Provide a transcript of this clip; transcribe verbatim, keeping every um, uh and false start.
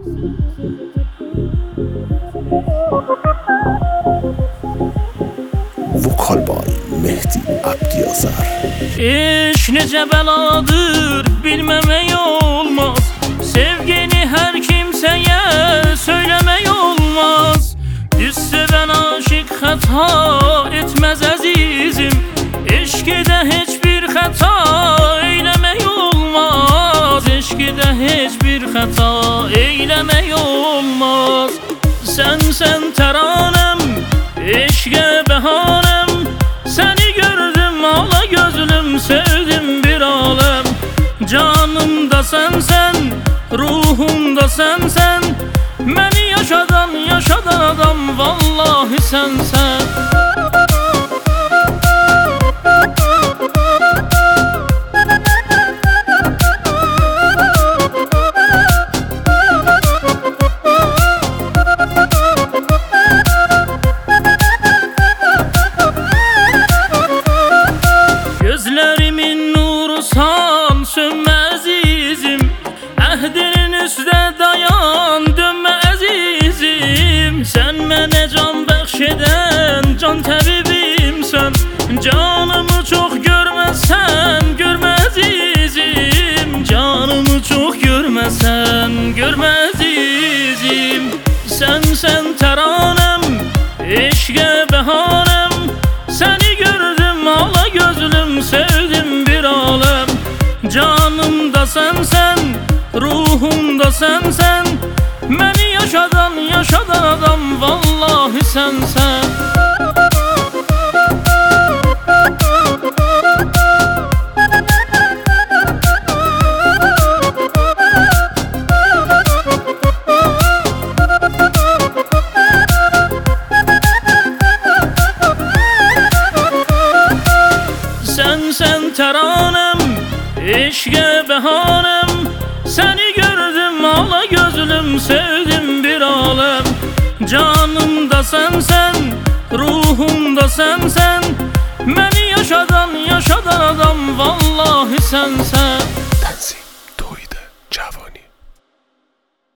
Vokal boy Mehdi Abdiyazar. İş nece beladır bilmemek olmaz. Sevgini her kimseye söylemek olmaz. Düşse ben aşık hata etmez azizim. Eşkide hiçbir hata eylemek olmaz. Eşkide hiçbir hata eylemek olmaz. Sen sen teranem, eşke behanem. Seni gördüm ala gözlüm, sevdim bir alem. Canımda sen sen, ruhumda sen sen. Beni yaşadan yaşadan adam vallahi sen sen. Gözlerimin nurusan sönme azizim. Ehdinin üstüne dayan dönme azizim. Sen bana can bəxşeden can tabibimsen. Canımı çok görmesen görme azizim. Canımı çok görmesen görme azizim. Sen sen teranem, eşke behanem. Seni gördüm ala gözlüm, sevdim bir alem. Canımda sen sen, ruhumda sen sen. Beni yaşadan yaşadan adam vallahi sen sen. Sen sen teranem, eşke behanem. Seni gördüm ala gözlüm, sevdim bir alem. Canımda sen sen, ruhumda sen sen. Beni yaşadan yaşadan adam vallahi sen sen.